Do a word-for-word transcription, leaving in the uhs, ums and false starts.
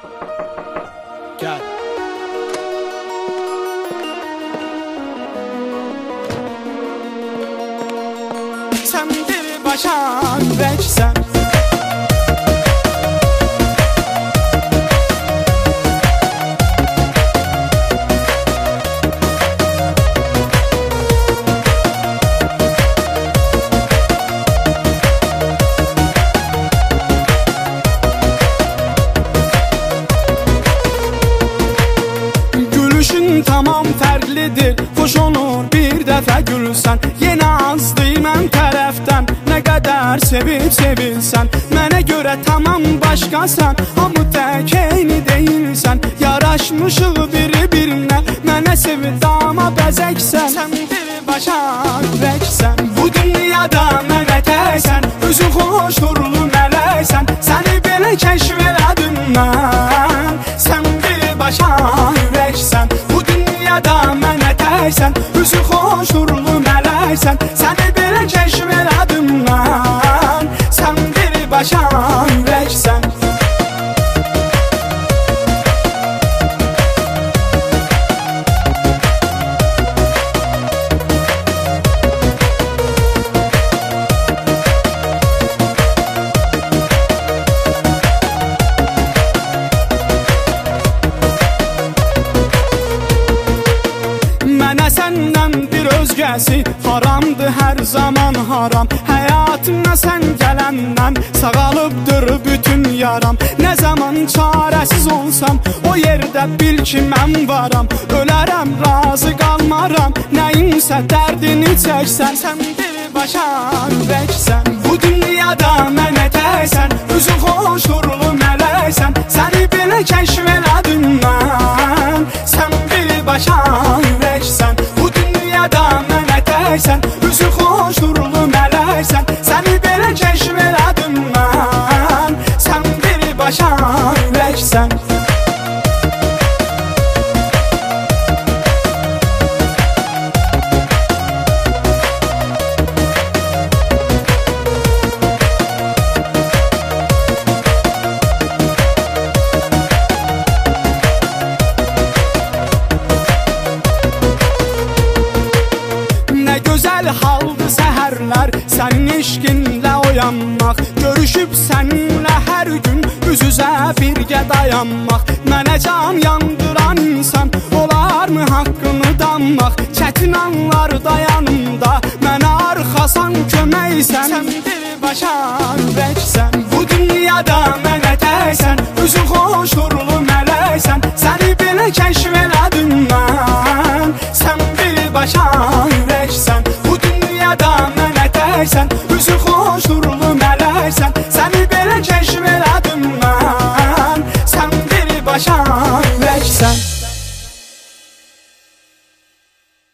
Gel. Sen bir başa ürəksən, tamam fərqlidir, xoş olur bir dəfə gülsən. Yenə azdır mən tərəfdən, nə qədər sevib sevilsən. Mənə görə tamam başqasan, hamı tək eyni deyilsən. Yaraşmışıq biri-birinə, mənə sevib dama bəzəksən. Sən bir başa ürəksən, bu dünyada mənə təksən. Özün xoş nurlu mələksən, səni belə kəşf elədim mən. Sən bir başa ürəksən, da mənə təksən, üzü xoş nurlu mələksən. Səni belə kəşf elədim mən, sən bir başa ürəksən. Mənə səndən bir özgəsi haramdır, hər zaman haram. Həyatımda sən gələndən sağalıbdır bütün yaram. Nə zaman çarəsiz olsam, o yerdə bil ki mən varam. Ölərəm, razı qalmaram, nəyinsə dərdini çəksən. Sən bir başa ürəksən, bu dünyada mənə təksən. Üzün xoş nurlu mələksən, səni belə kəşf elədim mən. Sən bir başa ürəksən, bu dünyada mənə təksən. Üzü xoş nurlu mələksən, səni belə kəşf elədim mən. Sən bir başa ürəksən. Gözəl haldı səhərlər, sənin eşqinlə oyanmaq. Görüşüb səninlə hər gün üz-üzə birgə dayanmaq. Mənə can yandıran insan olarmı haqqını danmaq? Çətin anlarda yanımda mənə arxasan köməksən. Sən bir başa ürəksən, bu dünyada mənə təksən. Üzün xoş nurlu mələksən, səni belə kəşf elədim mən. Sən bir başa ürəksən, bu dünyada mənə təksən. Üzün xoş nurlu mələksən,